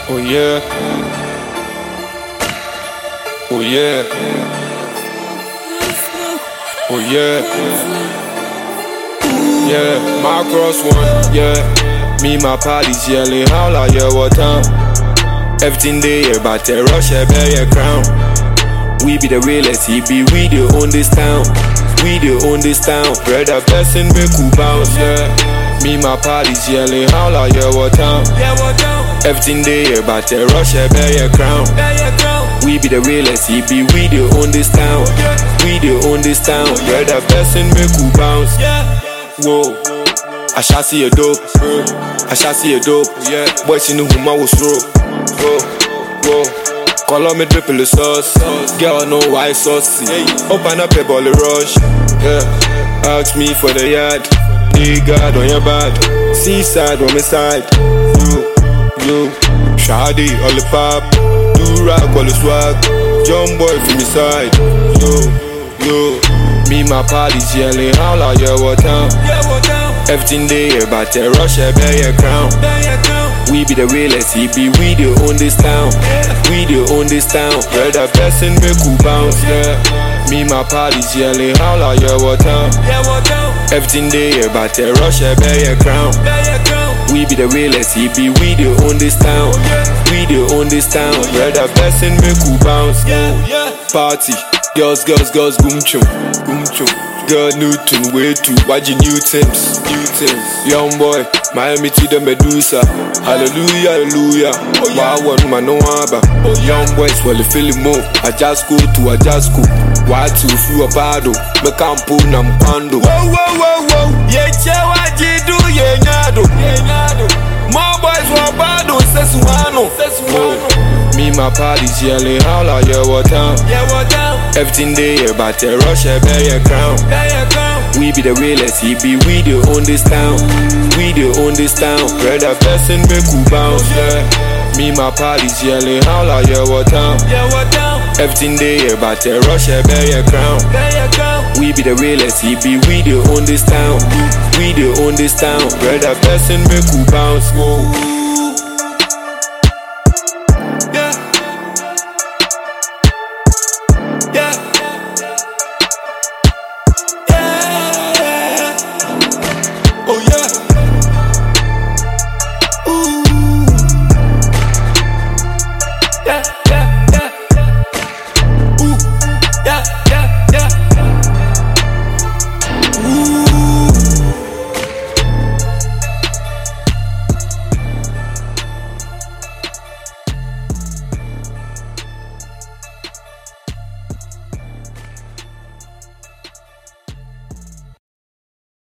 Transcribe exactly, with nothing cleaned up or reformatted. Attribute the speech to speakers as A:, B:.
A: Oh yeah. Oh yeah. Oh yeah. Yeah, my cross one, yeah. Me, my parties yelling, holla, yeah, what time? Everything they hear about the rush, yeah, bear your crown. We be the realest, he be, we the own this town. We the own this town, brother, person make who bounce, yeah. Me, my parties yelling, holla, yeah, what time? Everything they hear about the rush, yeah, bear your crown. We be the realest, he be, we the own this town. We the own this town, brother, person make who bounce. Whoa, I shall see a dope, I shall see a dope, yeah. Boys in the whom I was slow. Whoa, whoa, call on me triple the sauce. Girl, no white saucy. Open up a ball of rush, yeah. Ask me for the yard, nigga on your back. Seaside on my side, you, you. Shady, all the pop, do rock, all the swag. Young boy from the side, you, you. Me, my parties yelling, holla, yeah, what time? Everything they hear about the rush, yeah, bear your crown. We be the realest, he be, we the own this town. We the own this town, brother, person make who bounce, yeah. Me, my parties yelling, holla, yeah, what time? Everything they hear about the rush, yeah, bear your crown. We be the realest, he be, we the own this town. We the own this town, brother, person make who bounce, yeah. Party. Girls, girls, girls, boom chum, boom chum. Girl, Newton, way too, watch your new Thames, new Thames. Young boy, Miami to the Medusa. Hallelujah, hallelujah. Why one man no haba? Young boys, well, the feeling more. I just go to, I just go. Why two through a bado? Me can't pull nam pando. Whoa, whoa, whoa, whoa. Yeah, chewa, jidu, yeah, nyado. More boys, who bado, sesuano, sesuano. Me, my parties yelling, holla, yeah, what time? Yeah, what time? Everything they hear about the rush, yeah, bear your crown. We be the realest, he be, we the own this town. We the own this town, brother, person make who bounce, yeah. Me, my parties yelling, holla, yeah, what time? Yeah, what time? Everything they hear about the rush, yeah, bear your crown. We be the realest, he be, we the own this town. We the own this town, brother, person make who bounce, whoa.